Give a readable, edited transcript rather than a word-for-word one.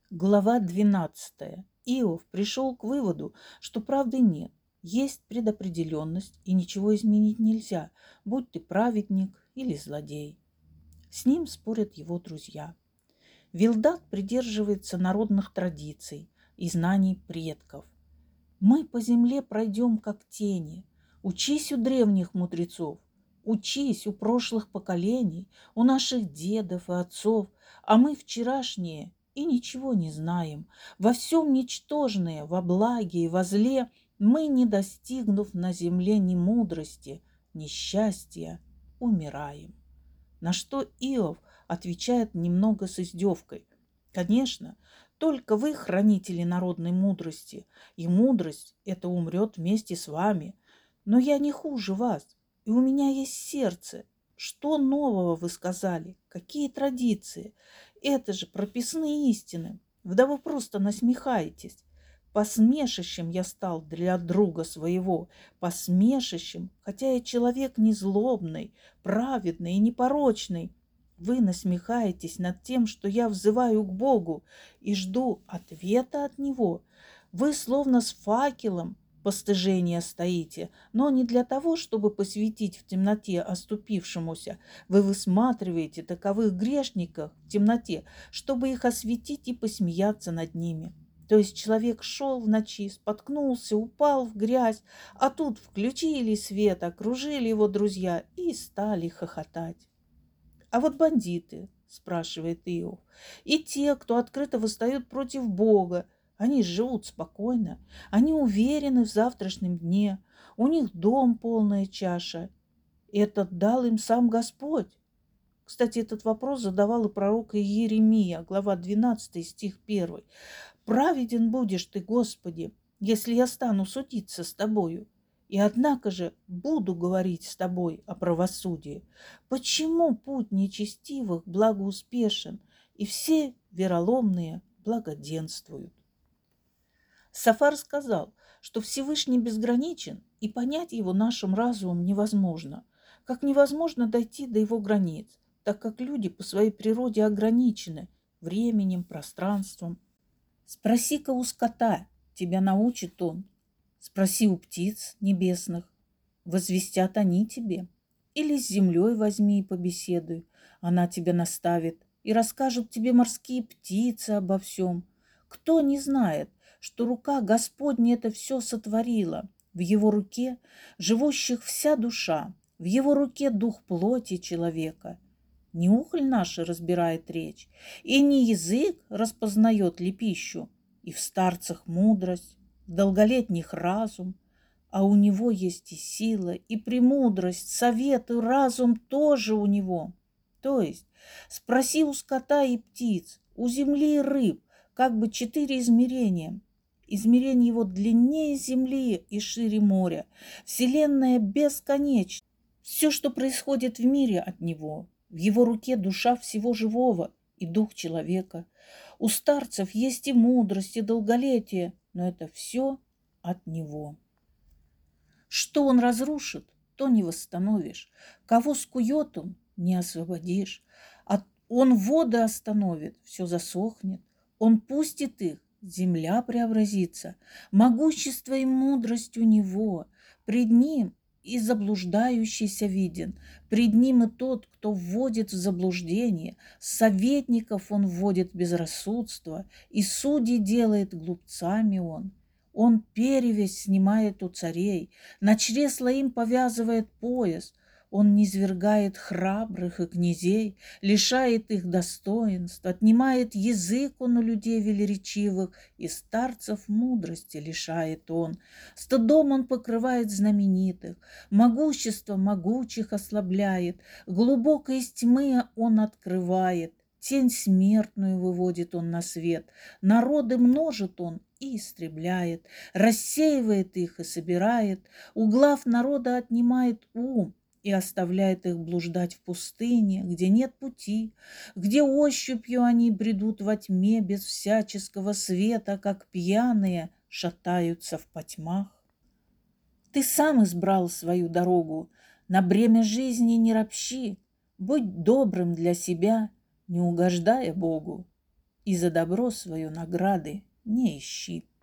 Глава 12. Иов пришел к выводу, что правды нет, есть предопределенность и ничего изменить нельзя, будь ты праведник или злодей. С ним спорят его друзья. Вилдат придерживается народных традиций и знаний предков. Мы по земле пройдем как тени. Учись у древних мудрецов, учись у прошлых поколений, у наших дедов и отцов, а мы вчерашние и ничего не знаем. Во всем ничтожные, во благе и во зле, мы, не достигнув на земле ни мудрости, ни счастья, умираем. На что Иов отвечает немного с издевкой. Конечно, только вы хранители народной мудрости, и мудрость эта умрет вместе с вами. Но я не хуже вас, и у меня есть сердце. Что нового вы сказали? Какие традиции? Это же прописные истины. Да вы просто насмехаетесь. Посмешищем я стал для друга своего, посмешищем, хотя я человек не злобный, праведный и непорочный. Вы насмехаетесь над тем, что я взываю к Богу и жду ответа от Него. Вы словно с факелом постыжения стоите, но не для того, чтобы посветить в темноте оступившемуся. Вы высматриваете таковых грешников в темноте, чтобы их осветить и посмеяться над ними. То есть человек шел в ночи, споткнулся, упал в грязь, а тут включили свет, окружили его друзья и стали хохотать. А вот бандиты, спрашивает Иов, и те, кто открыто восстают против Бога, они живут спокойно, они уверены в завтрашнем дне, у них дом полная чаша. Этот дал им сам Господь. Кстати, этот вопрос задавал и пророк Иеремия, глава 12, стих 1. «Праведен будешь ты, Господи, если я стану судиться с тобою. И однако же буду говорить с тобой о правосудии. Почему путь нечестивых благоуспешен, и все вероломные благоденствуют?» Сафар сказал, что Всевышний безграничен, и понять его нашим разумом невозможно, как невозможно дойти до его границ, так как люди по своей природе ограничены временем, пространством. Спроси-ка у скота, тебя научит он. Спроси у птиц небесных, возвестят они тебе. Или с землей возьми и побеседуй, она тебя наставит, и расскажут тебе морские птицы обо всем. Кто не знает, что рука Господня это все сотворила, в его руке живущих вся душа, в его руке дух плоти человека. Не ухоль наша разбирает речь, и не язык распознает ли пищу, и в старцах мудрость, в долголетних разум, а у него есть и сила, и премудрость, совет, и разум тоже у него. То есть спроси у скота и птиц, у земли и рыб, как бы 4 измерения. Измерение его длиннее земли и шире моря. Вселенная бесконечна. Все, что происходит в мире от него. В его руке душа всего живого и дух человека. У старцев есть и мудрость, и долголетие, но это все от него. Что он разрушит, то не восстановишь. Кого скует он, не освободишь. Он воды остановит, все засохнет. Он пустит их, земля преобразится. Могущество и мудрость у него. Пред ним и заблуждающийся виден. Пред ним и тот, кто вводит в заблуждение. Советников он вводит в безрассудство, и судей делает глупцами он. Он перевязь снимает у царей, на чресла им повязывает пояс. Он низвергает храбрых и князей, лишает их достоинств, отнимает язык он у людей велеречивых, и старцев мудрости лишает он. Стыдом он покрывает знаменитых, могущество могучих ослабляет, глубоко из тьмы он открывает. Тень смертную выводит он на свет, народы множит он и истребляет, рассеивает их и собирает, у глав народа отнимает ум и оставляет их блуждать в пустыне, где нет пути, где ощупью они бредут во тьме без всяческого света, как пьяные шатаются в потьмах. Ты сам избрал свою дорогу, на бремя жизни не ропщи, будь добрым для себя, не угождая Богу. и за добро свое награды не ищи.